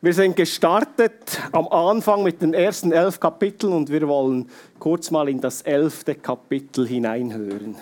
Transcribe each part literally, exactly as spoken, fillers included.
Wir sind gestartet am Anfang mit den ersten elf Kapiteln und wir wollen kurz mal in das elfte Kapitel hineinhören.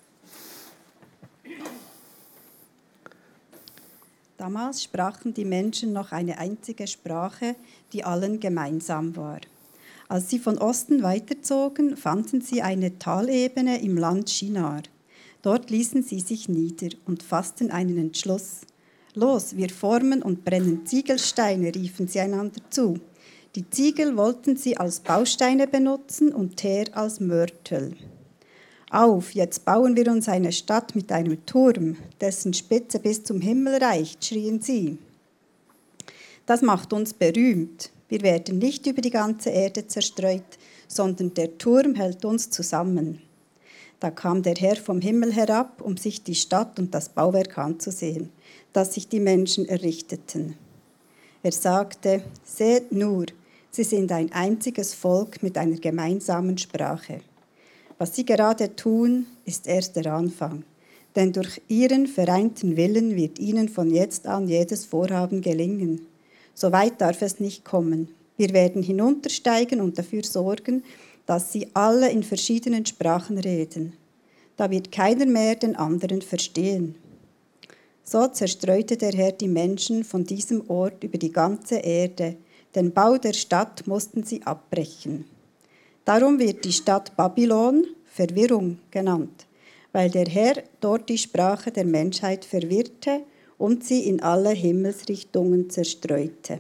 Damals sprachen die Menschen noch eine einzige Sprache, die allen gemeinsam war. Als sie von Osten weiterzogen, fanden sie eine Talebene im Land Shinar. Dort ließen sie sich nieder und fassten einen Entschluss. »Los, wir formen und brennen Ziegelsteine«, riefen sie einander zu. Die Ziegel wollten sie als Bausteine benutzen und Teer als Mörtel. »Auf, jetzt bauen wir uns eine Stadt mit einem Turm, dessen Spitze bis zum Himmel reicht«, schrien sie. »Das macht uns berühmt. Wir werden nicht über die ganze Erde zerstreut, sondern der Turm hält uns zusammen.« Da kam der Herr vom Himmel herab, um sich die Stadt und das Bauwerk anzusehen, das sich die Menschen errichteten. Er sagte, »Seht nur, sie sind ein einziges Volk mit einer gemeinsamen Sprache. Was sie gerade tun, ist erst der Anfang, denn durch ihren vereinten Willen wird ihnen von jetzt an jedes Vorhaben gelingen. So weit darf es nicht kommen. Wir werden hinuntersteigen und dafür sorgen, dass sie alle in verschiedenen Sprachen reden. Da wird keiner mehr den anderen verstehen.« So zerstreute der Herr die Menschen von diesem Ort über die ganze Erde. Den Bau der Stadt mussten sie abbrechen. Darum wird die Stadt Babylon Verwirrung genannt, weil der Herr dort die Sprache der Menschheit verwirrte und sie in alle Himmelsrichtungen zerstreute.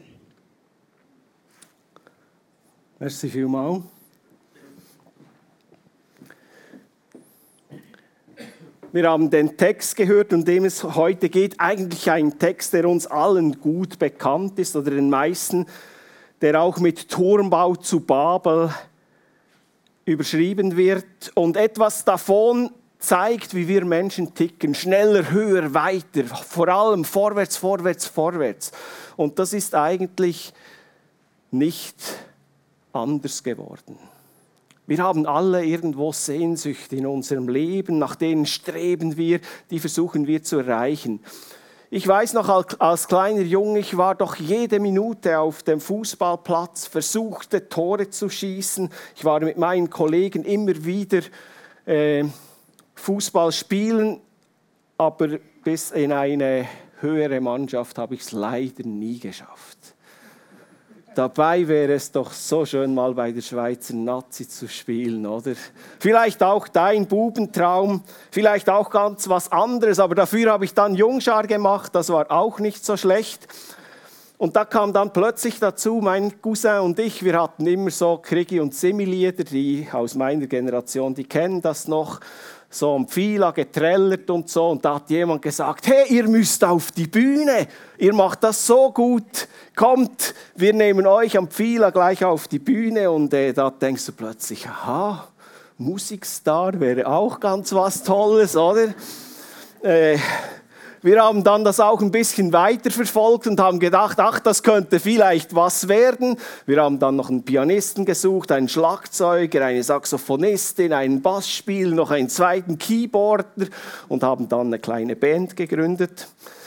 Merci vielmals. Wir haben den Text gehört, um den es heute geht. Eigentlich ein Text, der uns allen gut bekannt ist, oder den meisten, der auch mit Turmbau zu Babel überschrieben wird. Und etwas davon zeigt, wie wir Menschen ticken. Schneller, höher, weiter. Vor allem vorwärts, vorwärts, vorwärts. Und das ist eigentlich nicht anders geworden. Wir haben alle irgendwo Sehnsüchte in unserem Leben, nach denen streben wir, die versuchen wir zu erreichen. Ich weiß noch, als kleiner Junge, ich war doch jede Minute auf dem Fußballplatz, versuchte Tore zu schießen. Ich war mit meinen Kollegen immer wieder äh, Fußball spielen, aber bis in eine höhere Mannschaft habe ich es leider nie geschafft. Dabei wäre es doch so schön, mal bei der Schweizer Nazi zu spielen, oder? Vielleicht auch dein Bubentraum, vielleicht auch ganz was anderes, aber dafür habe ich dann Jungschar gemacht, das war auch nicht so schlecht. Und da kam dann plötzlich dazu, mein Cousin und ich, wir hatten immer so Krigi- und Simi-Lieder, die aus meiner Generation, die kennen das noch, so am Pfila getrellert und so. Und da hat jemand gesagt, hey, ihr müsst auf die Bühne, ihr macht das so gut, kommt, wir nehmen euch am Pfila gleich auf die Bühne. Und äh, da denkst du plötzlich, aha, Musikstar wäre auch ganz was Tolles, oder? Äh, Wir haben dann das auch ein bisschen weiterverfolgt und haben gedacht, ach, das könnte vielleicht was werden. Wir haben dann noch einen Pianisten gesucht, einen Schlagzeuger, eine Saxophonistin, einen Bassspieler, noch einen zweiten Keyboarder und haben dann eine kleine Band gegründet.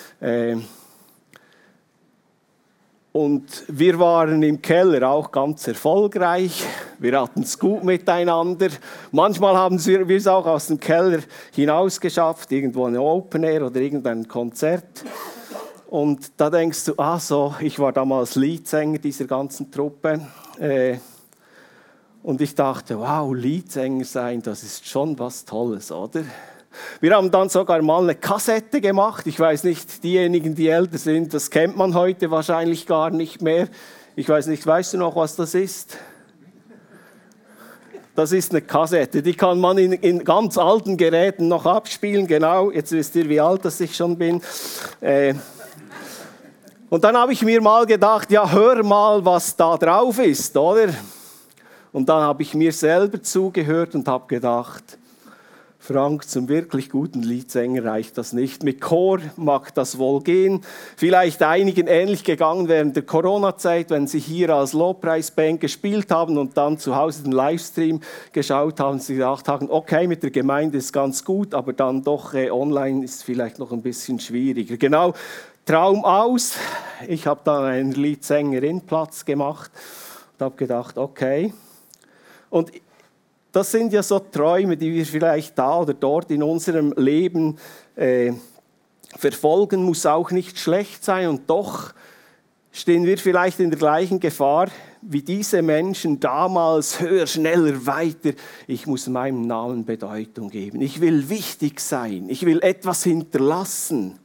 Und wir waren im Keller auch ganz erfolgreich. Wir hatten es gut miteinander. Manchmal haben wir es auch aus dem Keller hinausgeschafft, irgendwo ein Open Air oder irgendein Konzert. Und da denkst du, ah so, ich war damals Leadsänger dieser ganzen Truppe. Und ich dachte, wow, Leadsänger sein, das ist schon was Tolles, oder? Wir haben dann sogar mal eine Kassette gemacht. Ich weiß nicht, diejenigen, die älter sind, das kennt man heute wahrscheinlich gar nicht mehr. Ich weiß nicht, weißt du noch, was das ist? Das ist eine Kassette, die kann man in, in ganz alten Geräten noch abspielen. Genau, jetzt wisst ihr, wie alt das ich schon bin. Äh, und dann habe ich mir mal gedacht, ja, hör mal, was da drauf ist, oder? Und dann habe ich mir selber zugehört und habe gedacht, Frank, zum wirklich guten Liedsänger reicht das nicht. Mit Chor mag das wohl gehen. Vielleicht einigen ähnlich gegangen während der Corona-Zeit, wenn sie hier als Lobpreisband gespielt haben und dann zu Hause den Livestream geschaut haben, sie gedacht haben, okay, mit der Gemeinde ist ganz gut, aber dann doch äh, online ist vielleicht noch ein bisschen schwieriger. Genau, Traum aus. Ich habe dann einen Leadsängerin Platz gemacht und habe gedacht, okay. Und das sind ja so Träume, die wir vielleicht da oder dort in unserem Leben äh, verfolgen, muss auch nicht schlecht sein. Und doch stehen wir vielleicht in der gleichen Gefahr wie diese Menschen damals, höher, schneller, weiter. Ich muss meinem Namen Bedeutung geben. Ich will wichtig sein. Ich will etwas hinterlassen.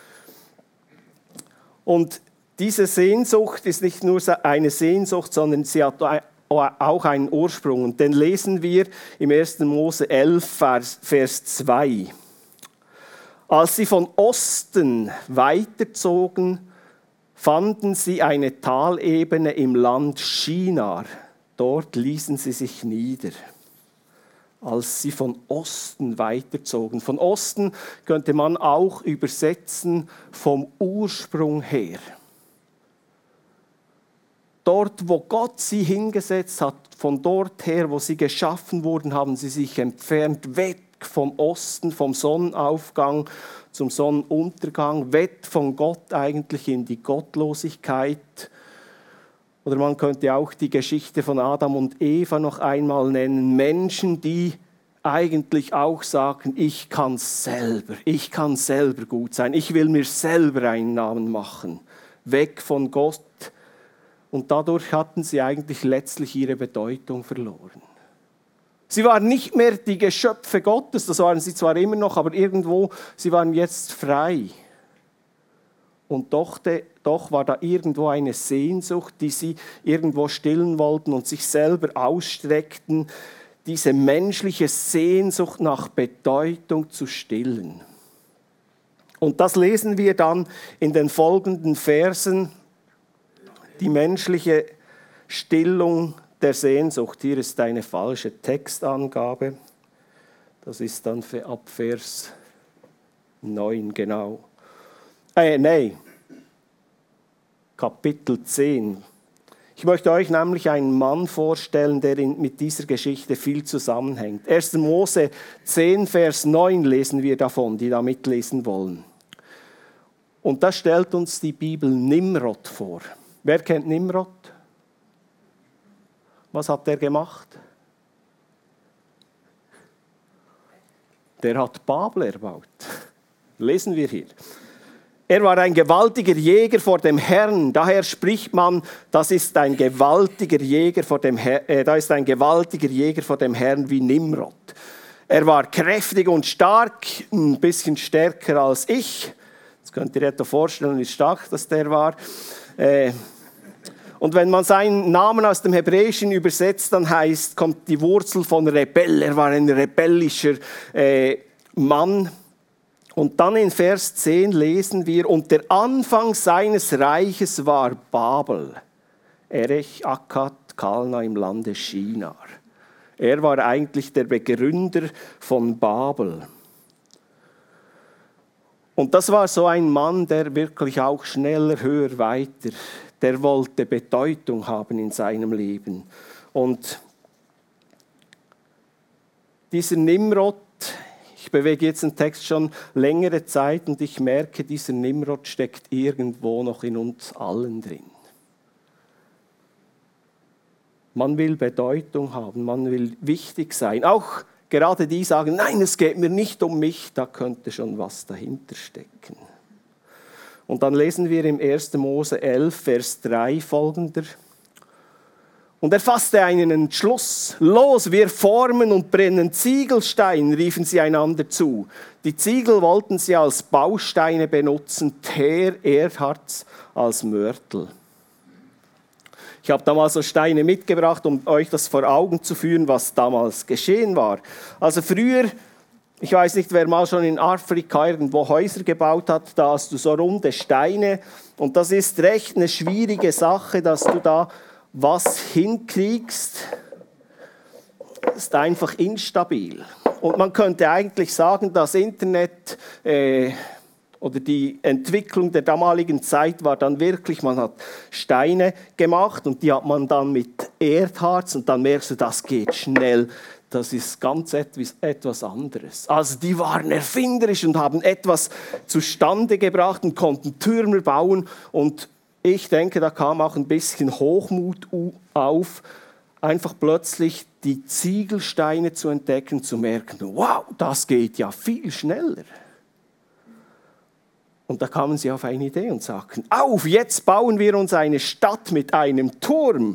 Und diese Sehnsucht ist nicht nur eine Sehnsucht, sondern sie hat auch einen Ursprung. Und den lesen wir im ersten Mose elf, Vers zwei. Als sie von Osten weiterzogen, fanden sie eine Talebene im Land Shinar. Dort ließen sie sich nieder. Als sie von Osten weiterzogen. Von Osten könnte man auch übersetzen vom Ursprung her. Dort, wo Gott sie hingesetzt hat, von dort her, wo sie geschaffen wurden, haben sie sich entfernt, weg vom Osten, vom Sonnenaufgang zum Sonnenuntergang, weg von Gott eigentlich in die Gottlosigkeit. Oder man könnte auch die Geschichte von Adam und Eva noch einmal nennen. Menschen, die eigentlich auch sagen, ich kann selber, ich kann selber gut sein, ich will mir selber einen Namen machen. Weg von Gott. Und dadurch hatten sie eigentlich letztlich ihre Bedeutung verloren. Sie waren nicht mehr die Geschöpfe Gottes, das waren sie zwar immer noch, aber irgendwo, sie waren jetzt frei. Und doch, doch war da irgendwo eine Sehnsucht, die sie irgendwo stillen wollten und sich selber ausstreckten, diese menschliche Sehnsucht nach Bedeutung zu stillen. Und das lesen wir dann in den folgenden Versen, die menschliche Stillung der Sehnsucht. Hier ist eine falsche Textangabe. Das ist dann ab Vers neun, genau. Äh, nein, Kapitel zehn. Ich möchte euch nämlich einen Mann vorstellen, der in, mit dieser Geschichte viel zusammenhängt. erster Mose zehn, Vers neun lesen wir davon, die da mitlesen wollen. Und da stellt uns die Bibel Nimrod vor. Wer kennt Nimrod? Was hat der gemacht? Der hat Babel erbaut. Lesen wir hier. Er war ein gewaltiger Jäger vor dem Herrn. Daher spricht man, das ist ein gewaltiger Jäger vor dem Herrn, äh, da ist ein gewaltiger Jäger vor dem Herrn wie Nimrod. Er war kräftig und stark, ein bisschen stärker als ich. Jetzt könnt ihr etwa vorstellen, wie stark das der war. Äh, Und wenn man seinen Namen aus dem Hebräischen übersetzt, dann heißt, kommt die Wurzel von Rebell. Er war ein rebellischer äh, Mann. Und dann in Vers zehn lesen wir, und der Anfang seines Reiches war Babel, Erech, Akkad, Kalna im Lande Shinar. Er war eigentlich der Begründer von Babel. Und das war so ein Mann, der wirklich auch schneller, höher, weiter, der wollte Bedeutung haben in seinem Leben. Und dieser Nimrod, ich bewege jetzt den Text schon längere Zeit und ich merke, dieser Nimrod steckt irgendwo noch in uns allen drin. Man will Bedeutung haben, man will wichtig sein. Auch gerade die sagen, nein, es geht mir nicht um mich, da könnte schon was dahinter stecken. Und dann lesen wir im ersten Mose elf, Vers drei folgender. Und er fasste einen Entschluss. Los, wir formen und brennen Ziegelstein, riefen sie einander zu. Die Ziegel wollten sie als Bausteine benutzen, Teer, Erdharz als Mörtel. Ich habe damals so Steine mitgebracht, um euch das vor Augen zu führen, was damals geschehen war. Also früher, ich weiß nicht, wer mal schon in Afrika irgendwo Häuser gebaut hat, da hast du so runde Steine und das ist recht eine schwierige Sache, dass du da was hinkriegst. Das ist einfach instabil. Und man könnte eigentlich sagen, das Internet äh, oder die Entwicklung der damaligen Zeit war dann wirklich, man hat Steine gemacht und die hat man dann mit Erdharz und dann merkst du, das geht schnell. das ist ganz etwas, etwas anderes. Also die waren erfinderisch und haben etwas zustande gebracht und konnten Türme bauen. Und ich denke, da kam auch ein bisschen Hochmut auf, einfach plötzlich die Ziegelsteine zu entdecken, zu merken, wow, das geht ja viel schneller. Und da kamen sie auf eine Idee und sagten, auf, jetzt bauen wir uns eine Stadt mit einem Turm.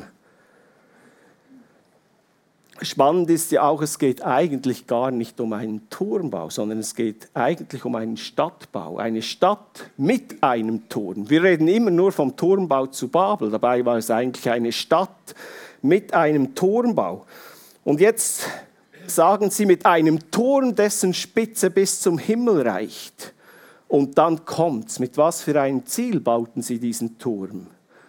Spannend ist ja auch, es geht eigentlich gar nicht um einen Turmbau, sondern es geht eigentlich um einen Stadtbau. Eine Stadt mit einem Turm. Wir reden immer nur vom Turmbau zu Babel. Dabei war es eigentlich eine Stadt mit einem Turmbau. Und jetzt sagen sie, mit einem Turm, dessen Spitze bis zum Himmel reicht. Und dann kommt's. Mit was für einem Ziel bauten sie diesen Turm?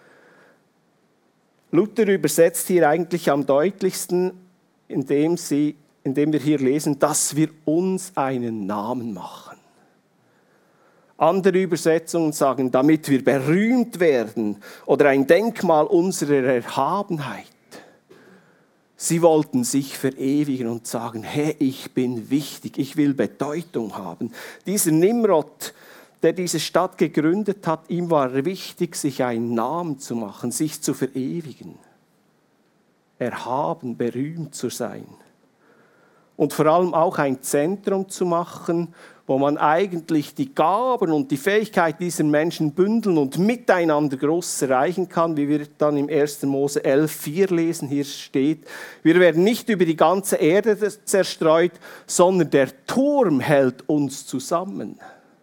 Luther übersetzt hier eigentlich am deutlichsten, indem, sie, indem wir hier lesen, dass wir uns einen Namen machen. Andere Übersetzungen sagen, damit wir berühmt werden oder ein Denkmal unserer Erhabenheit. Sie wollten sich verewigen und sagen, hey, ich bin wichtig, ich will Bedeutung haben. Dieser Nimrod, der diese Stadt gegründet hat, ihm war wichtig, sich einen Namen zu machen, sich zu verewigen. Erhaben, berühmt zu sein. Und vor allem auch ein Zentrum zu machen, wo man eigentlich die Gaben und die Fähigkeit dieser Menschen bündeln und miteinander Großes erreichen kann, wie wir dann im ersten Mose elf vier lesen, hier steht, wir werden nicht über die ganze Erde zerstreut, sondern der Turm hält uns zusammen.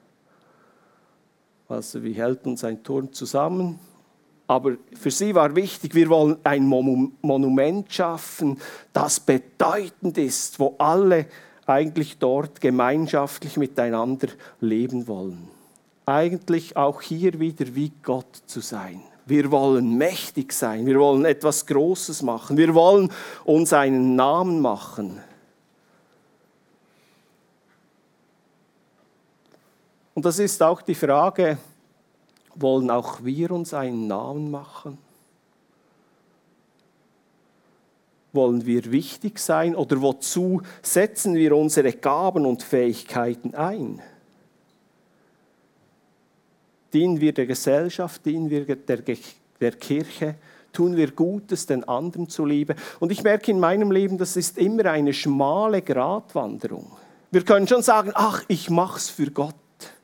Also wie hält uns ein Turm zusammen? Aber für sie war wichtig, wir wollen ein Monument schaffen, das bedeutend ist, wo alle eigentlich dort gemeinschaftlich miteinander leben wollen. Eigentlich auch hier wieder wie Gott zu sein. Wir wollen mächtig sein, wir wollen etwas Großes machen, wir wollen uns einen Namen machen. Und das ist auch die Frage, wollen auch wir uns einen Namen machen? Wollen wir wichtig sein oder wozu setzen wir unsere Gaben und Fähigkeiten ein? Dienen wir der Gesellschaft, dienen wir der, der Kirche, tun wir Gutes den anderen zuliebe? Und ich merke in meinem Leben, das ist immer eine schmale Gratwanderung. Wir können schon sagen, ach, ich mach's für Gott.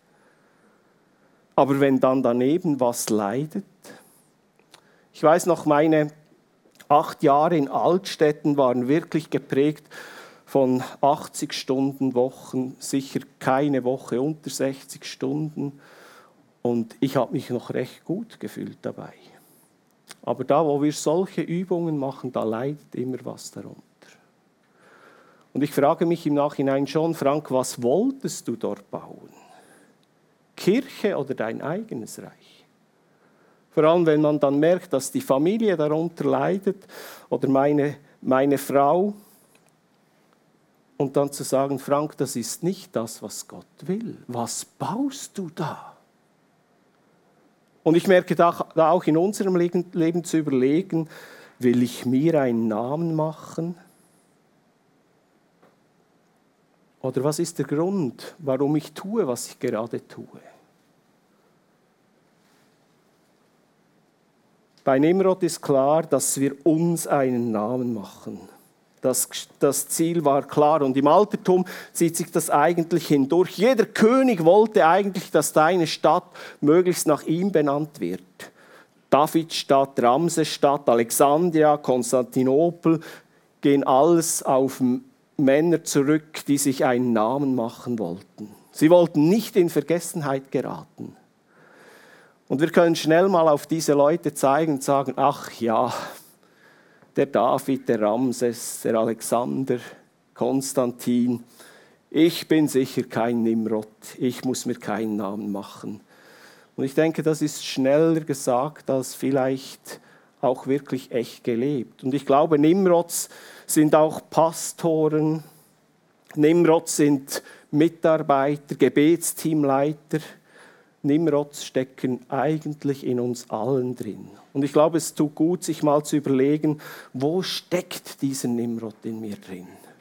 Aber wenn dann daneben was leidet, ich weiß noch, meine acht Jahre in Altstetten waren wirklich geprägt von achtzig Stunden Wochen, sicher keine Woche unter sechzig Stunden. Und ich habe mich noch recht gut gefühlt dabei. Aber da, wo wir solche Übungen machen, da leidet immer was darunter. Und ich frage mich im Nachhinein schon, Frank, was wolltest du dort bauen? Kirche oder dein eigenes Reich? Vor allem, wenn man dann merkt, dass die Familie darunter leidet oder meine, meine Frau. Und dann zu sagen, Frank, das ist nicht das, was Gott will. Was baust du da? Und ich merke da, da auch in unserem Leben, Leben zu überlegen, will ich mir einen Namen machen? Oder was ist der Grund, warum ich tue, was ich gerade tue? Bei Nimrod ist klar, dass wir uns einen Namen machen. Das, das Ziel war klar und im Altertum zieht sich das eigentlich hindurch. Jeder König wollte eigentlich, dass deine Stadt möglichst nach ihm benannt wird. Davidstadt, Ramsesstadt, Alexandria, Konstantinopel gehen alles auf Männer zurück, die sich einen Namen machen wollten. Sie wollten nicht in Vergessenheit geraten. Und wir können schnell mal auf diese Leute zeigen und sagen, ach ja, der David, der Ramses, der Alexander, Konstantin, ich bin sicher kein Nimrod, ich muss mir keinen Namen machen. Und ich denke, das ist schneller gesagt als vielleicht auch wirklich echt gelebt. Und ich glaube, Nimrods sind auch Pastoren, Nimrods sind Mitarbeiter, Gebetsteamleiter. Nimrods stecken eigentlich in uns allen drin. Und ich glaube, es tut gut, sich mal zu überlegen, wo steckt dieser Nimrod in mir drin?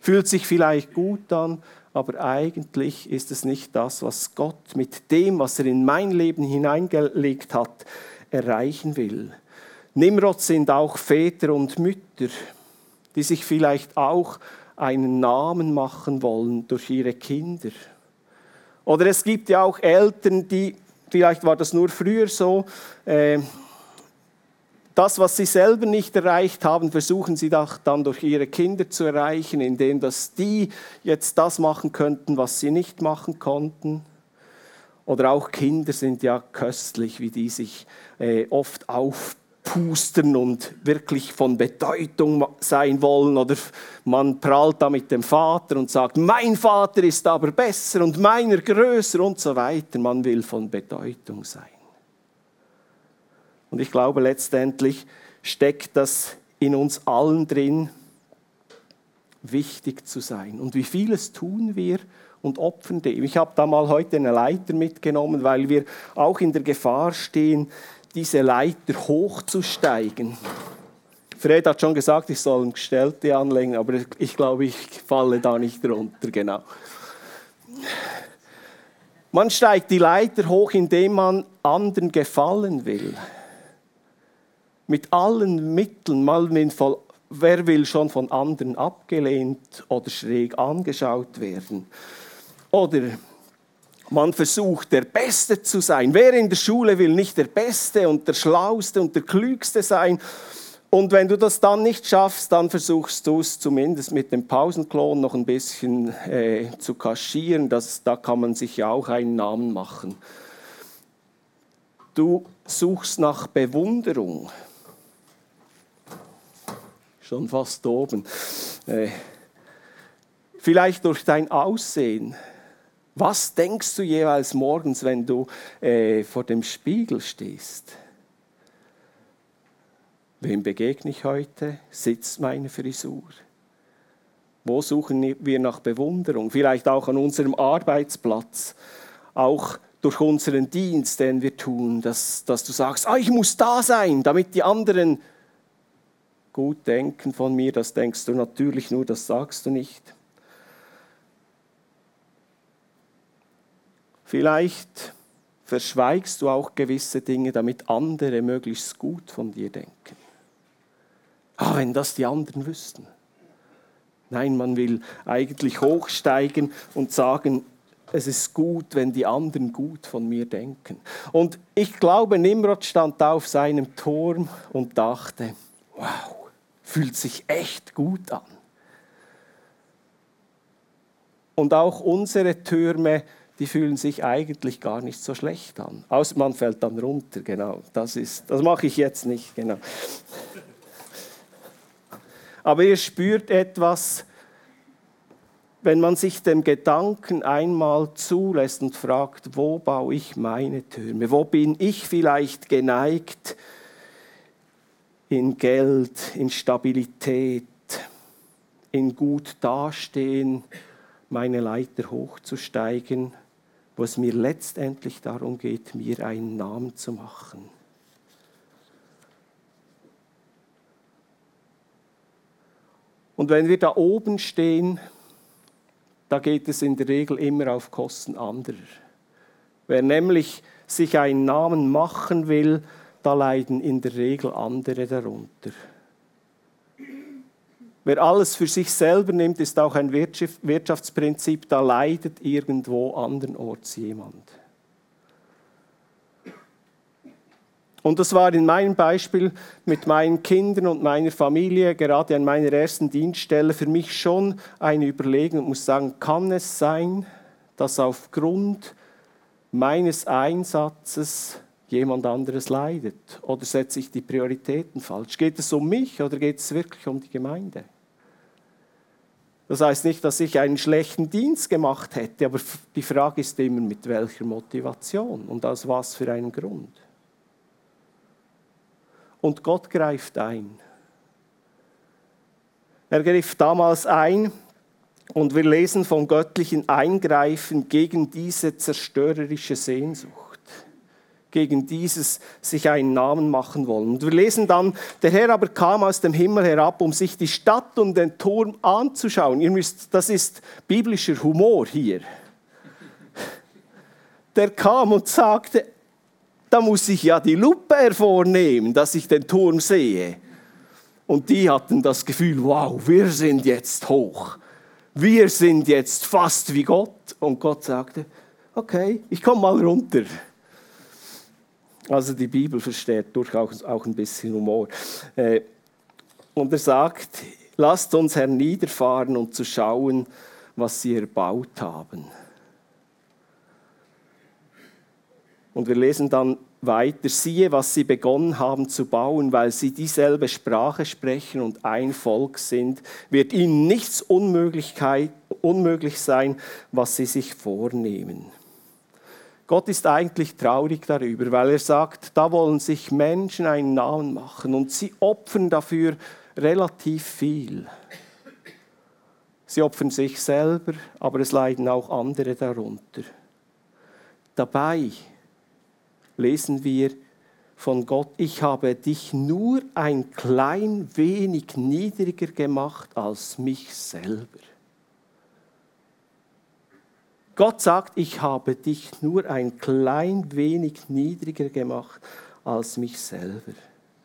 Fühlt sich vielleicht gut an, aber eigentlich ist es nicht das, was Gott mit dem, was er in mein Leben hineingelegt hat, erreichen will. Nimrod sind auch Väter und Mütter, die sich vielleicht auch einen Namen machen wollen durch ihre Kinder. Oder es gibt ja auch Eltern, die, vielleicht war das nur früher so, äh, das, was sie selber nicht erreicht haben, versuchen sie dann durch ihre Kinder zu erreichen, indem dass die jetzt das machen könnten, was sie nicht machen konnten. Oder auch Kinder sind ja köstlich, wie die sich äh, oft aufpustern und wirklich von Bedeutung sein wollen. Oder man prahlt da mit dem Vater und sagt, mein Vater ist aber besser und meiner größer und so weiter. Man will von Bedeutung sein. Und ich glaube, letztendlich steckt das in uns allen drin, wichtig zu sein. Und wie vieles tun wir und opfern dem. Ich habe da mal heute eine Leiter mitgenommen, weil wir auch in der Gefahr stehen, diese Leiter hochzusteigen. Fred hat schon gesagt, ich soll ein Gestellte anlegen, aber ich glaube, ich falle da nicht runter, genau. Man steigt die Leiter hoch, indem man anderen gefallen will. Mit allen Mitteln, wer will schon von anderen abgelehnt oder schräg angeschaut werden? Oder man versucht, der Beste zu sein. Wer in der Schule will nicht der Beste und der Schlauste und der Klügste sein? Und wenn du das dann nicht schaffst, dann versuchst du es zumindest mit dem Pausenklon noch ein bisschen äh, zu kaschieren. Das, da kann man sich ja auch einen Namen machen. Du suchst nach Bewunderung. Schon fast oben. Äh, vielleicht durch dein Aussehen. Was denkst du jeweils morgens, wenn du äh, vor dem Spiegel stehst? Wem begegne ich heute? Sitzt meine Frisur? Wo suchen wir nach Bewunderung? Vielleicht auch an unserem Arbeitsplatz, auch durch unseren Dienst, den wir tun, dass, dass du sagst, ah, ich muss da sein, damit die anderen gut denken von mir. Das denkst du natürlich nur, das sagst du nicht. Vielleicht verschweigst du auch gewisse Dinge, damit andere möglichst gut von dir denken. Ah, wenn das die anderen wüssten. Nein, man will eigentlich hochsteigen und sagen, es ist gut, wenn die anderen gut von mir denken. Und ich glaube, Nimrod stand da auf seinem Turm und dachte, wow, fühlt sich echt gut an. Und auch unsere Türme, die fühlen sich eigentlich gar nicht so schlecht an. Außer man fällt dann runter, genau. Das ist, das mache ich jetzt nicht, genau. Aber ihr spürt etwas, wenn man sich dem Gedanken einmal zulässt und fragt, wo baue ich meine Türme? Wo bin ich vielleicht geneigt, in Geld, in Stabilität, in gut dastehen, meine Leiter hochzusteigen, wo es mir letztendlich darum geht, mir einen Namen zu machen. Und wenn wir da oben stehen, da geht es in der Regel immer auf Kosten anderer. Wer nämlich sich einen Namen machen will, da leiden in der Regel andere darunter. Wer alles für sich selber nimmt, ist auch ein Wirtschaftsprinzip, da leidet irgendwo andernorts jemand. Und das war in meinem Beispiel mit meinen Kindern und meiner Familie, gerade an meiner ersten Dienststelle, für mich schon eine Überlegung und muss sagen, kann es sein, dass aufgrund meines Einsatzes jemand anderes leidet? Oder setze ich die Prioritäten falsch? Geht es um mich oder geht es wirklich um die Gemeinde? Das heißt nicht, dass ich einen schlechten Dienst gemacht hätte, aber die Frage ist immer, mit welcher Motivation und aus was für einem Grund. Und Gott greift ein. Er griff damals ein und wir lesen vom göttlichen Eingreifen gegen diese zerstörerische Sehnsucht. gegen dieses sich einen Namen machen wollen. Und wir lesen dann, der Herr aber kam aus dem Himmel herab, um sich die Stadt und den Turm anzuschauen. Ihr müsst, das ist biblischer Humor hier. Der kam und sagte, da muss ich ja die Lupe hervornehmen, dass ich den Turm sehe. Und die hatten das Gefühl, wow, wir sind jetzt hoch. Wir sind jetzt fast wie Gott. Und Gott sagte, okay, ich komme mal runter. Also die Bibel versteht durchaus auch ein bisschen Humor. Und er sagt, lasst uns herniederfahren und zu schauen, was sie erbaut haben. Und wir lesen dann weiter, siehe, was sie begonnen haben zu bauen, weil sie dieselbe Sprache sprechen und ein Volk sind, wird ihnen nichts Unmöglichkeit, unmöglich sein, was sie sich vornehmen. Gott ist eigentlich traurig darüber, weil er sagt, da wollen sich Menschen einen Namen machen und sie opfern dafür relativ viel. Sie opfern sich selber, aber es leiden auch andere darunter. Dabei lesen wir von Gott, ich habe dich nur ein klein wenig niedriger gemacht als mich selber. Gott sagt, ich habe dich nur ein klein wenig niedriger gemacht als mich selber.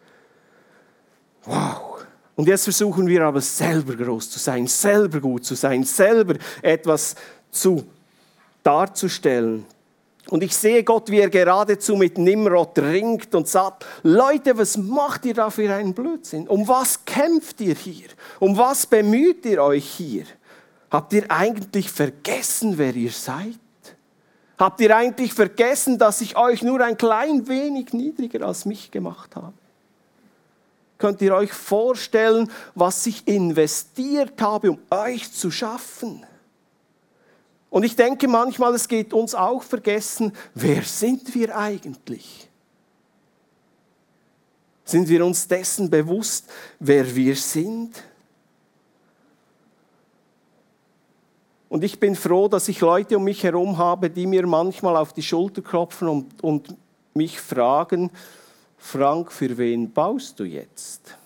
Wow! Und jetzt versuchen wir aber selber groß zu sein, selber gut zu sein, selber etwas zu darzustellen. Und ich sehe Gott, wie er geradezu mit Nimrod ringt und sagt, Leute, was macht ihr da für einen Blödsinn? Um was kämpft ihr hier? Um was bemüht ihr euch hier? Habt ihr eigentlich vergessen, wer ihr seid? Habt ihr eigentlich vergessen, dass ich euch nur ein klein wenig niedriger als mich gemacht habe? Könnt ihr euch vorstellen, was ich investiert habe, um euch zu schaffen? Und ich denke manchmal, es geht uns auch vergessen, wer sind wir eigentlich? Sind wir uns dessen bewusst, wer wir sind? Und ich bin froh, dass ich Leute um mich herum habe, die mir manchmal auf die Schulter klopfen und, und mich fragen, Frank, für wen baust du jetzt?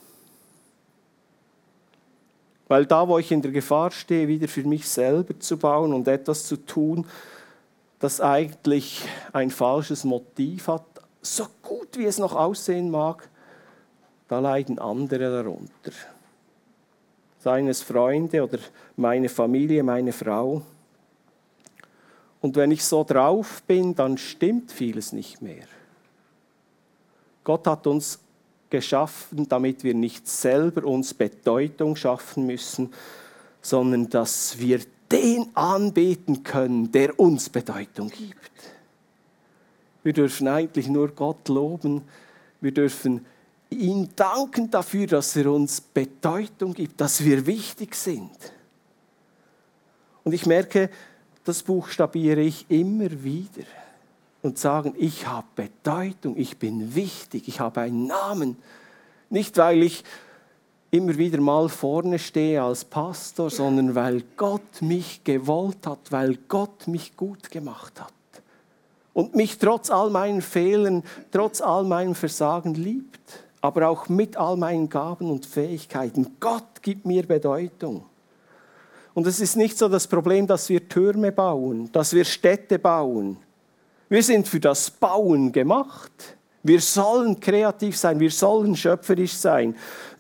Weil da, wo ich in der Gefahr stehe, wieder für mich selber zu bauen und etwas zu tun, das eigentlich ein falsches Motiv hat, so gut wie es noch aussehen mag, da leiden andere darunter. Seien es Freunde oder meine Familie, meine Frau. Und wenn ich so drauf bin, dann stimmt vieles nicht mehr. Gott hat uns geschaffen, damit wir nicht selber uns Bedeutung schaffen müssen, sondern dass wir den anbeten können, der uns Bedeutung gibt. Wir dürfen eigentlich nur Gott loben, wir dürfen ihm danken dafür, dass er uns Bedeutung gibt, dass wir wichtig sind. Und ich merke, das buchstabiere ich immer wieder. Und sagen, ich habe Bedeutung, ich bin wichtig, ich habe einen Namen. Nicht, weil ich immer wieder mal vorne stehe als Pastor, sondern weil Gott mich gewollt hat, weil Gott mich gut gemacht hat. Und mich trotz all meinen Fehlern, trotz all meinem Versagen liebt. Aber auch mit all meinen Gaben und Fähigkeiten. Gott gibt mir Bedeutung. Und es ist nicht so das Problem, dass wir Türme bauen, dass wir Städte bauen. Wir sind für das Bauen gemacht. Wir sollen kreativ sein, wir sollen schöpferisch sein.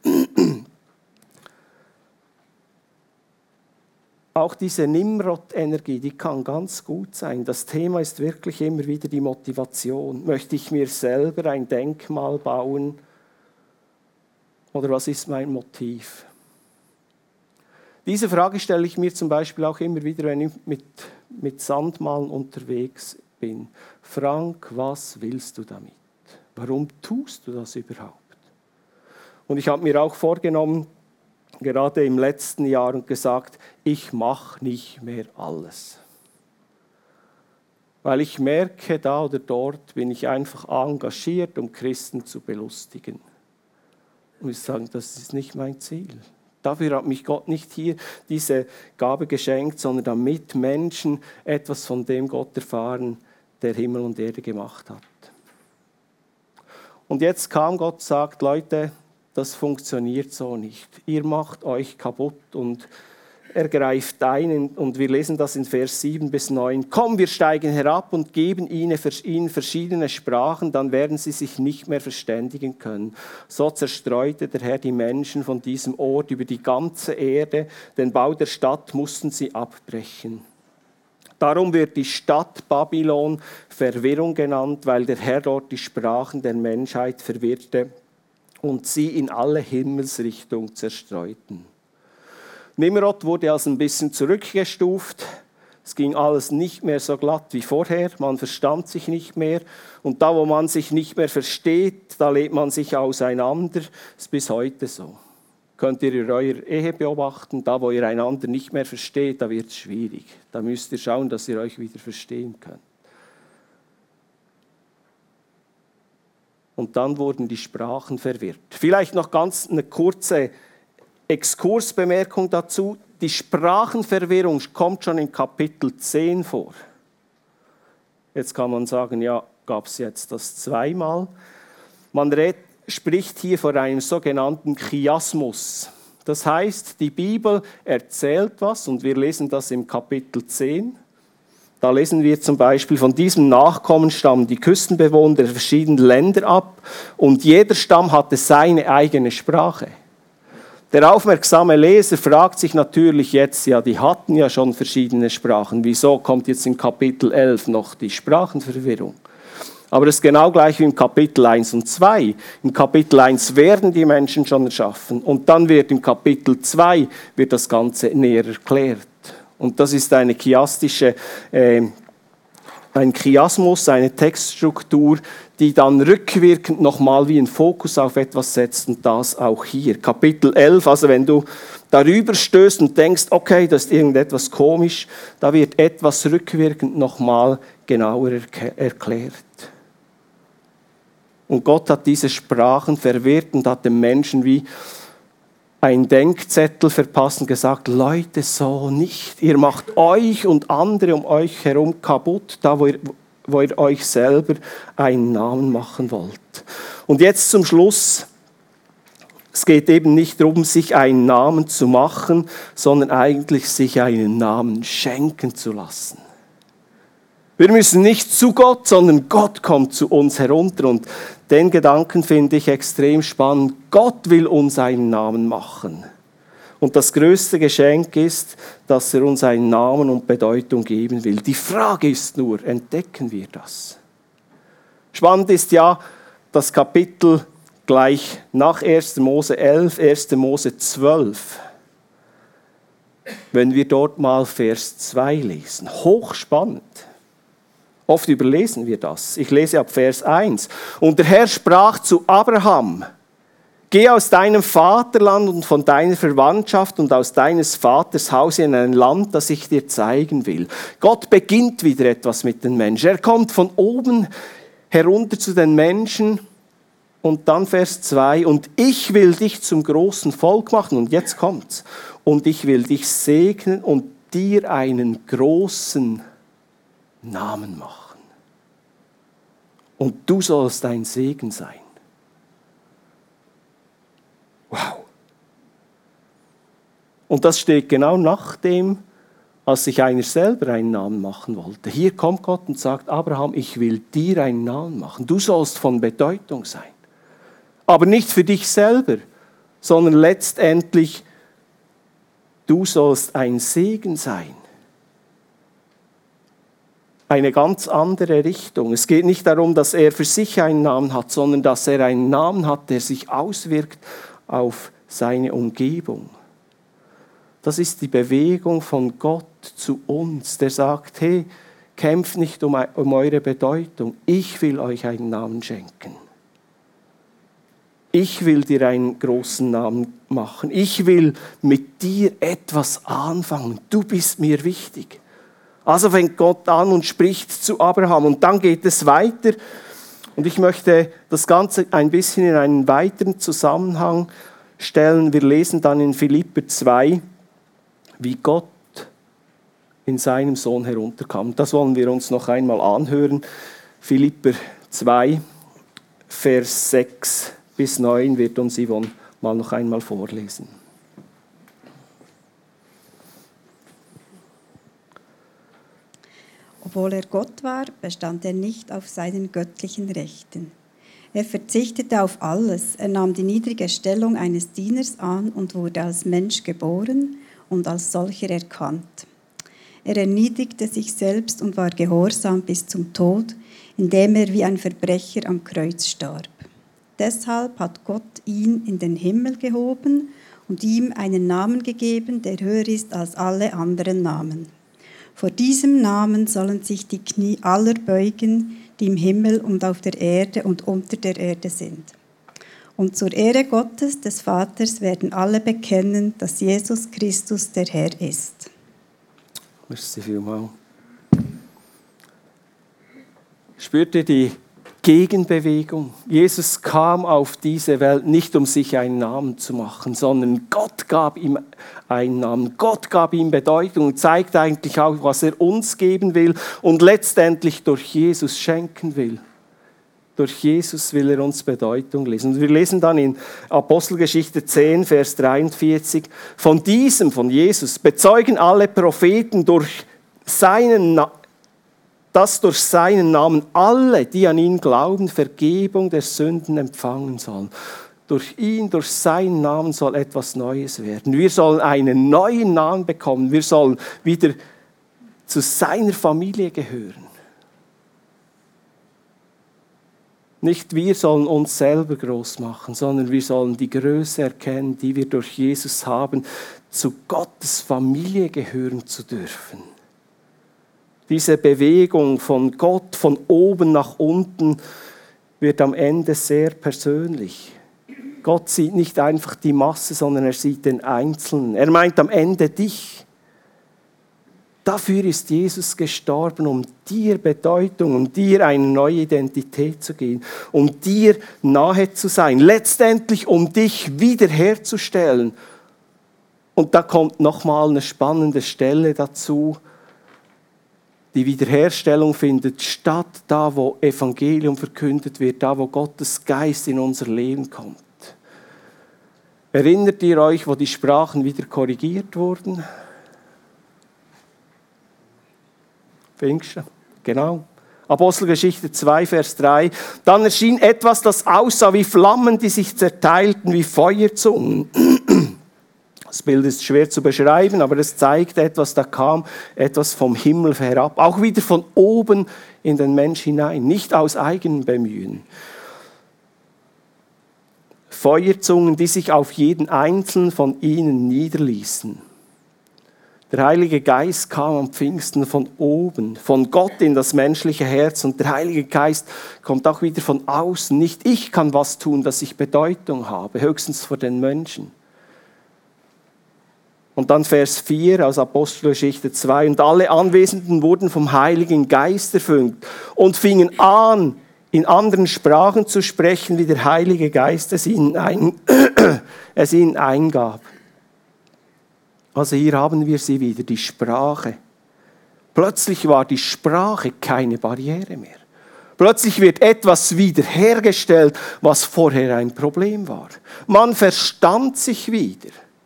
Auch diese Nimrod-Energie, die kann ganz gut sein. Das Thema ist wirklich immer wieder die Motivation. Möchte ich mir selber ein Denkmal bauen? Oder was ist mein Motiv? Diese Frage stelle ich mir zum Beispiel auch immer wieder, wenn ich mit, mit Sandmalen unterwegs bin. bin. Frank, was willst du damit? Warum tust du das überhaupt? Und ich habe mir auch vorgenommen, gerade im letzten Jahr, und gesagt, ich mache nicht mehr alles. Weil ich merke, da oder dort bin ich einfach engagiert, um Christen zu belustigen. Und ich sage, das ist nicht mein Ziel. Dafür hat mich Gott nicht hier diese Gabe geschenkt, sondern damit Menschen etwas von dem Gott erfahren, der Himmel und Erde gemacht hat. Und jetzt kam Gott und sagt, Leute, das funktioniert so nicht. Ihr macht euch kaputt. Und er greift ein und wir lesen das in Vers sieben bis neun. Komm, wir steigen herab und geben ihnen verschiedene Sprachen, dann werden sie sich nicht mehr verständigen können. So zerstreute der Herr die Menschen von diesem Ort über die ganze Erde. Den Bau der Stadt mussten sie abbrechen. Darum wird die Stadt Babylon Verwirrung genannt, weil der Herr dort die Sprachen der Menschheit verwirrte und sie in alle Himmelsrichtungen zerstreuten. Nimrod wurde also ein bisschen zurückgestuft. Es ging alles nicht mehr so glatt wie vorher. Man verstand sich nicht mehr. Und da, wo man sich nicht mehr versteht, da lebt man sich auseinander. Das ist bis heute so. Könnt ihr in eurer Ehe beobachten, da, wo ihr einander nicht mehr versteht, da wird es schwierig. Da müsst ihr schauen, dass ihr euch wieder verstehen könnt. Und dann wurden die Sprachen verwirrt. Vielleicht noch ganz eine kurze Exkursbemerkung dazu. Die Sprachenverwirrung kommt schon in Kapitel zehn vor. Jetzt kann man sagen, ja, gab es jetzt das zweimal. Man redet, spricht hier von einem sogenannten Chiasmus. Das heißt, die Bibel erzählt was und wir lesen das im Kapitel zehn. Da lesen wir zum Beispiel, von diesem Nachkommen stammen die Küstenbewohner der verschiedenen Länder ab und jeder Stamm hatte seine eigene Sprache. Der aufmerksame Leser fragt sich natürlich jetzt, ja, die hatten ja schon verschiedene Sprachen. Wieso kommt jetzt in Kapitel elf noch die Sprachenverwirrung? Aber es ist genau gleich wie im Kapitel eins und zwei. Im Kapitel eins werden die Menschen schon erschaffen und dann wird im Kapitel zwei wird das Ganze näher erklärt. Und das ist eine chiastische, äh, ein Chiasmus, eine Textstruktur, die dann rückwirkend nochmal wie einen Fokus auf etwas setzt und das auch hier. Kapitel elf, also wenn du darüber stößt und denkst, okay, das ist irgendetwas komisch, da wird etwas rückwirkend nochmal genauer erklärt. Und Gott hat diese Sprachen verwirrt und hat den Menschen wie einen Denkzettel verpasst und gesagt, Leute, so nicht. Ihr macht euch und andere um euch herum kaputt, da wo ihr, wo ihr euch selber einen Namen machen wollt. Und jetzt zum Schluss. Es geht eben nicht darum, sich einen Namen zu machen, sondern eigentlich sich einen Namen schenken zu lassen. Wir müssen nicht zu Gott, sondern Gott kommt zu uns herunter. Und den Gedanken finde ich extrem spannend. Gott will uns einen Namen machen. Und das größte Geschenk ist, dass er uns einen Namen und Bedeutung geben will. Die Frage ist nur, entdecken wir das? Spannend ist ja das Kapitel gleich nach erster Mose elf, erster Mose zwölf. Wenn wir dort mal Vers zwei lesen. Hochspannend. Oft überlesen wir das. Ich lese ab Vers eins. Und der Herr sprach zu Abraham, geh aus deinem Vaterland und von deiner Verwandtschaft und aus deines Vaters Haus in ein Land, das ich dir zeigen will. Gott beginnt wieder etwas mit den Menschen. Er kommt von oben herunter zu den Menschen und dann Vers zwei. Und ich will dich zum großen Volk machen. Und jetzt kommt's. Und ich will dich segnen und dir einen großen Namen machen. Und du sollst ein Segen sein. Wow. Und das steht genau nach dem, als sich einer selber einen Namen machen wollte. Hier kommt Gott und sagt, Abraham, ich will dir einen Namen machen. Du sollst von Bedeutung sein. Aber nicht für dich selber, sondern letztendlich, du sollst ein Segen sein. Eine ganz andere Richtung. Es geht nicht darum, dass er für sich einen Namen hat, sondern dass er einen Namen hat, der sich auswirkt auf seine Umgebung. Das ist die Bewegung von Gott zu uns, der sagt, hey, kämpft nicht um, um eure Bedeutung, ich will euch einen Namen schenken. Ich will dir einen großen Namen machen. Ich will mit dir etwas anfangen. Du bist mir wichtig. Also fängt Gott an und spricht zu Abraham. Und dann geht es weiter. Und ich möchte das Ganze ein bisschen in einen weiteren Zusammenhang stellen. Wir lesen dann in Philipper zwei, wie Gott in seinem Sohn herunterkam. Das wollen wir uns noch einmal anhören. Philipper zwei, Vers sechs bis neun wird uns Yvonne mal noch einmal vorlesen. Obwohl er Gott war, bestand er nicht auf seinen göttlichen Rechten. Er verzichtete auf alles, er nahm die niedrige Stellung eines Dieners an und wurde als Mensch geboren und als solcher erkannt. Er erniedrigte sich selbst und war gehorsam bis zum Tod, indem er wie ein Verbrecher am Kreuz starb. Deshalb hat Gott ihn in den Himmel gehoben und ihm einen Namen gegeben, der höher ist als alle anderen Namen. Vor diesem Namen sollen sich die Knie aller beugen, die im Himmel und auf der Erde und unter der Erde sind. Und zur Ehre Gottes, des Vaters, werden alle bekennen, dass Jesus Christus der Herr ist. Merci vielmals. Spürt ihr die Gegenbewegung? Jesus kam auf diese Welt nicht, um sich einen Namen zu machen, sondern Gott gab ihm einen Namen. Gott gab ihm Bedeutung und zeigt eigentlich auch, was er uns geben will und letztendlich durch Jesus schenken will. Durch Jesus will er uns Bedeutung lesen. Und wir lesen dann in Apostelgeschichte zehn, Vers dreiundvierzig, von diesem, von Jesus, bezeugen alle Propheten durch seinen Namen, dass durch seinen Namen alle, die an ihn glauben, Vergebung der Sünden empfangen sollen. Durch ihn, durch seinen Namen soll etwas Neues werden. Wir sollen einen neuen Namen bekommen. Wir sollen wieder zu seiner Familie gehören. Nicht wir sollen uns selber groß machen, sondern wir sollen die Größe erkennen, die wir durch Jesus haben, zu Gottes Familie gehören zu dürfen. Diese Bewegung von Gott von oben nach unten wird am Ende sehr persönlich. Gott sieht nicht einfach die Masse, sondern er sieht den Einzelnen. Er meint am Ende dich. Dafür ist Jesus gestorben, um dir Bedeutung, um dir eine neue Identität zu geben, um dir nahe zu sein, letztendlich um dich wiederherzustellen. Und da kommt nochmal eine spannende Stelle dazu. Die Wiederherstellung findet statt, da wo Evangelium verkündet wird, da wo Gottes Geist in unser Leben kommt. Erinnert ihr euch, wo die Sprachen wieder korrigiert wurden? Pfingsten, genau. Apostelgeschichte zwei, Vers drei. Dann erschien etwas, das aussah wie Flammen, die sich zerteilten wie Feuerzungen. Das Bild ist schwer zu beschreiben, aber es zeigt etwas, da kam etwas vom Himmel herab. Auch wieder von oben in den Mensch hinein, nicht aus eigenem Bemühen. Feuerzungen, die sich auf jeden einzelnen von ihnen niederließen. Der Heilige Geist kam am Pfingsten von oben, von Gott in das menschliche Herz. Und der Heilige Geist kommt auch wieder von außen. Nicht ich kann was tun, dass ich Bedeutung habe, höchstens vor den Menschen. Und dann Vers vier aus Apostelgeschichte zwei. Und alle Anwesenden wurden vom Heiligen Geist erfüllt und fingen an, in anderen Sprachen zu sprechen, wie der Heilige Geist es ihnen, ein, es ihnen eingab. Also hier haben wir sie wieder, die Sprache. Plötzlich war die Sprache keine Barriere mehr. Plötzlich wird etwas wiederhergestellt, was vorher ein Problem war. Man verstand sich wieder.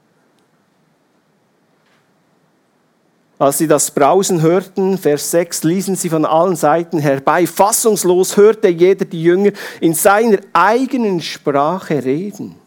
Als sie das Brausen hörten, Vers sechs, ließen sie von allen Seiten herbei. Fassungslos hörte jeder die Jünger in seiner eigenen Sprache reden.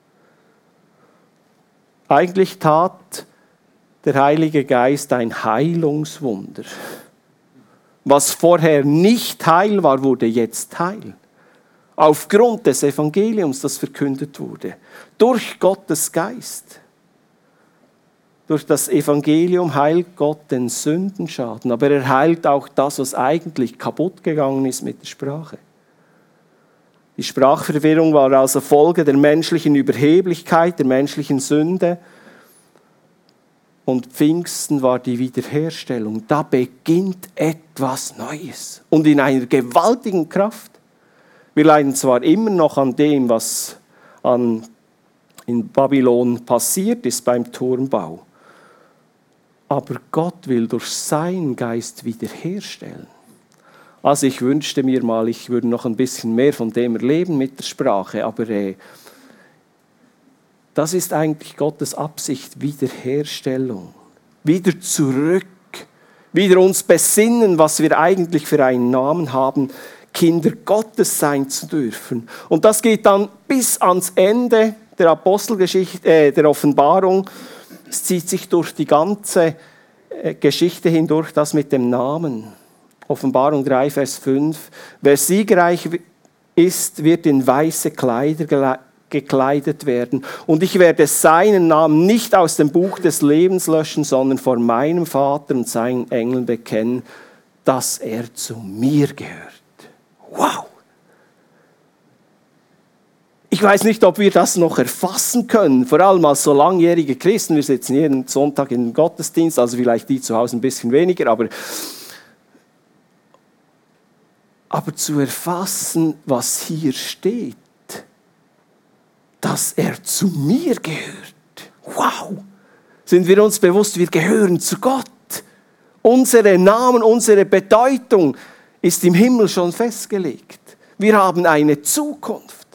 Eigentlich tat der Heilige Geist ein Heilungswunder. Was vorher nicht heil war, wurde jetzt heil. Aufgrund des Evangeliums, das verkündet wurde. Durch Gottes Geist. Durch das Evangelium heilt Gott den Sündenschaden, aber er heilt auch das, was eigentlich kaputt gegangen ist mit der Sprache. Die Sprachverwirrung war also Folge der menschlichen Überheblichkeit, der menschlichen Sünde. Und Pfingsten war die Wiederherstellung. Da beginnt etwas Neues und in einer gewaltigen Kraft. Wir leiden zwar immer noch an dem, was an, in Babylon passiert ist beim Turmbau. Aber Gott will durch seinen Geist wiederherstellen. Also ich wünschte mir mal, ich würde noch ein bisschen mehr von dem erleben mit der Sprache, aber äh, das ist eigentlich Gottes Absicht, Wiederherstellung, wieder zurück, wieder uns besinnen, was wir eigentlich für einen Namen haben, Kinder Gottes sein zu dürfen. Und das geht dann bis ans Ende der Apostelgeschichte, äh, der Offenbarung. Es zieht sich durch die ganze äh, Geschichte hindurch, das mit dem Namen. Offenbarung drei, Vers fünf. Wer siegreich ist, wird in weiße Kleider gekleidet werden. Und ich werde seinen Namen nicht aus dem Buch des Lebens löschen, sondern vor meinem Vater und seinen Engeln bekennen, dass er zu mir gehört. Wow! Ich weiß nicht, ob wir das noch erfassen können, vor allem als so langjährige Christen. Wir sitzen jeden Sonntag in den Gottesdienst, also vielleicht die zu Hause ein bisschen weniger, aber Aber zu erfassen, was hier steht, dass er zu mir gehört. Wow! Sind wir uns bewusst, wir gehören zu Gott. Unsere Namen, unsere Bedeutung ist im Himmel schon festgelegt. Wir haben eine Zukunft.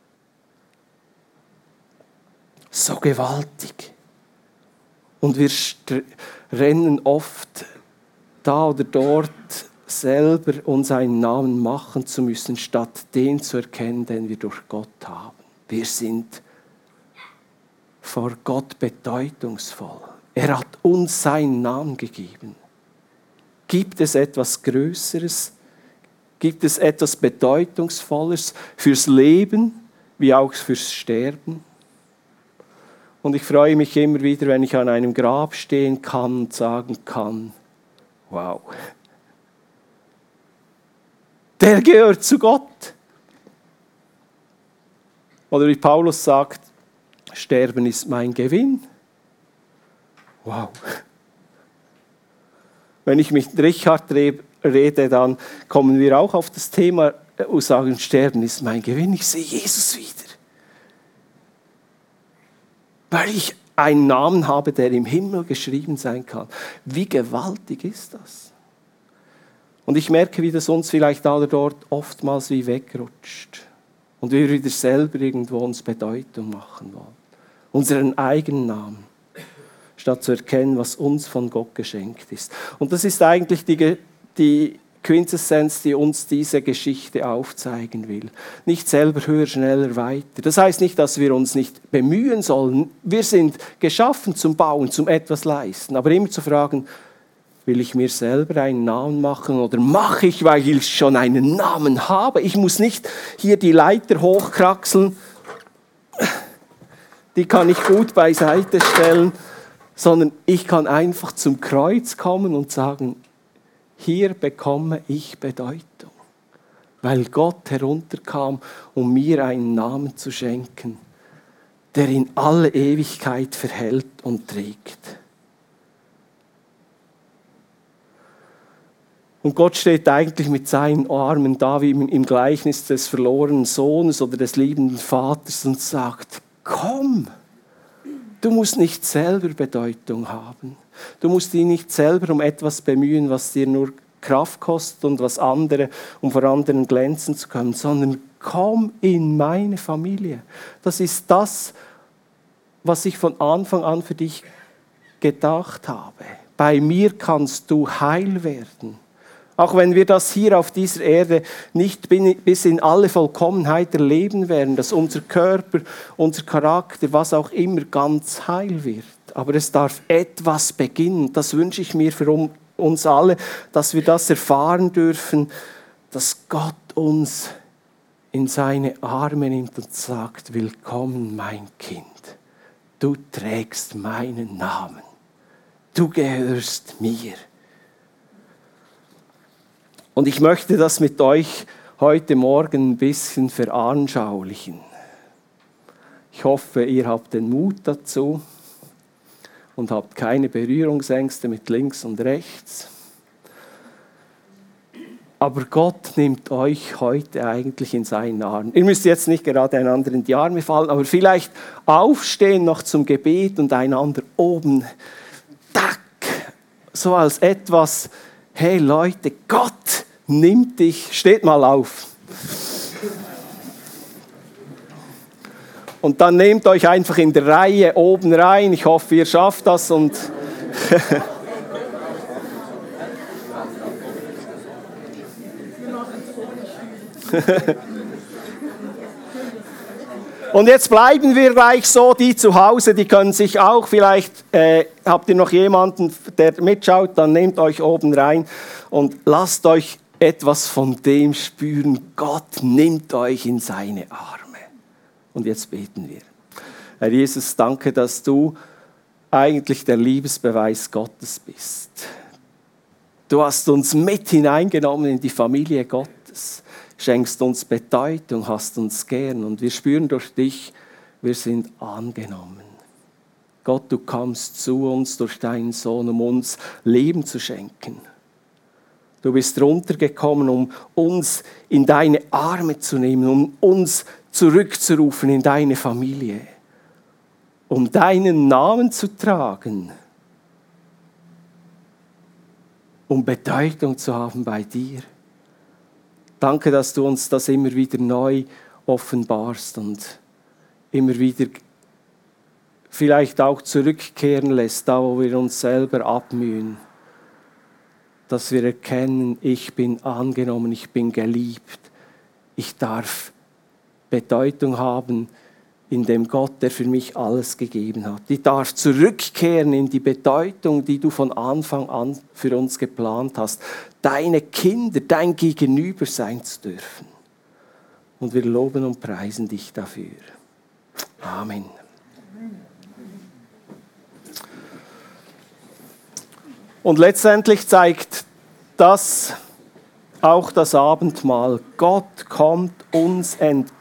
So gewaltig. Und wir rennen oft da oder dort selber uns einen Namen machen zu müssen, statt den zu erkennen, den wir durch Gott haben. Wir sind vor Gott bedeutungsvoll. Er hat uns seinen Namen gegeben. Gibt es etwas Größeres? Gibt es etwas Bedeutungsvolles fürs Leben wie auch fürs Sterben? Und ich freue mich immer wieder, wenn ich an einem Grab stehen kann und sagen kann, wow, der gehört zu Gott. Oder wie Paulus sagt, Sterben ist mein Gewinn. Wow. Wenn ich mit Richard rede, dann kommen wir auch auf das Thema und sagen, Sterben ist mein Gewinn. Ich sehe Jesus wieder. Weil ich einen Namen habe, der im Himmel geschrieben sein kann. Wie gewaltig ist das? Und ich merke, wie das uns vielleicht da oder dort oftmals wie wegrutscht. Und wir wieder selber irgendwo uns Bedeutung machen wollen. Unseren eigenen Namen. Statt zu erkennen, was uns von Gott geschenkt ist. Und das ist eigentlich die, die Quintessenz, die uns diese Geschichte aufzeigen will. Nicht selber höher, schneller, weiter. Das heißt nicht, dass wir uns nicht bemühen sollen. Wir sind geschaffen zum Bauen, zum etwas leisten. Aber immer zu fragen, will ich mir selber einen Namen machen oder mache ich, weil ich schon einen Namen habe? Ich muss nicht hier die Leiter hochkraxeln, die kann ich gut beiseite stellen, sondern ich kann einfach zum Kreuz kommen und sagen, hier bekomme ich Bedeutung, weil Gott herunterkam, um mir einen Namen zu schenken, der in alle Ewigkeit verhält und trägt. Und Gott steht eigentlich mit seinen Armen da wie im Gleichnis des verlorenen Sohnes oder des liebenden Vaters und sagt, komm, du musst nicht selber Bedeutung haben. Du musst dich nicht selber um etwas bemühen, was dir nur Kraft kostet und was andere, um vor anderen glänzen zu können, sondern komm in meine Familie. Das ist das, was ich von Anfang an für dich gedacht habe. Bei mir kannst du heil werden. Auch wenn wir das hier auf dieser Erde nicht bis in alle Vollkommenheit erleben werden, dass unser Körper, unser Charakter, was auch immer, ganz heil wird. Aber es darf etwas beginnen. Das wünsche ich mir für uns alle, dass wir das erfahren dürfen, dass Gott uns in seine Arme nimmt und sagt, willkommen mein Kind. Du trägst meinen Namen. Du gehörst mir. Und ich möchte das mit euch heute Morgen ein bisschen veranschaulichen. Ich hoffe, ihr habt den Mut dazu und habt keine Berührungsängste mit links und rechts. Aber Gott nimmt euch heute eigentlich in seinen Arm. Ihr müsst jetzt nicht gerade einander in die Arme fallen, aber vielleicht aufstehen noch zum Gebet und einander oben, tack, so als etwas, hey Leute, Gott nimmt dich, steht mal auf. Und dann nehmt euch einfach in der Reihe oben rein. Ich hoffe, ihr schafft das. Und Und jetzt bleiben wir gleich so, die zu Hause, die können sich auch, vielleicht äh, habt ihr noch jemanden, der mitschaut, dann nehmt euch oben rein und lasst euch etwas von dem spüren. Gott nimmt euch in seine Arme. Und jetzt beten wir. Herr Jesus, danke, dass du eigentlich der Liebesbeweis Gottes bist. Du hast uns mit hineingenommen in die Familie Gottes. Schenkst uns Bedeutung, hast uns gern und wir spüren durch dich, wir sind angenommen. Gott, du kommst zu uns durch deinen Sohn, um uns Leben zu schenken. Du bist runtergekommen, um uns in deine Arme zu nehmen, um uns zurückzurufen in deine Familie, um deinen Namen zu tragen, um Bedeutung zu haben bei dir. Danke, dass du uns das immer wieder neu offenbarst und immer wieder vielleicht auch zurückkehren lässt, da wo wir uns selber abmühen. Dass wir erkennen, ich bin angenommen, ich bin geliebt. Ich darf Bedeutung haben in dem Gott, der für mich alles gegeben hat. Ich darf zurückkehren in die Bedeutung, die du von Anfang an für uns geplant hast. Deine Kinder, dein Gegenüber sein zu dürfen. Und wir loben und preisen dich dafür. Amen. Und letztendlich zeigt das auch das Abendmahl. Gott kommt uns entgegen.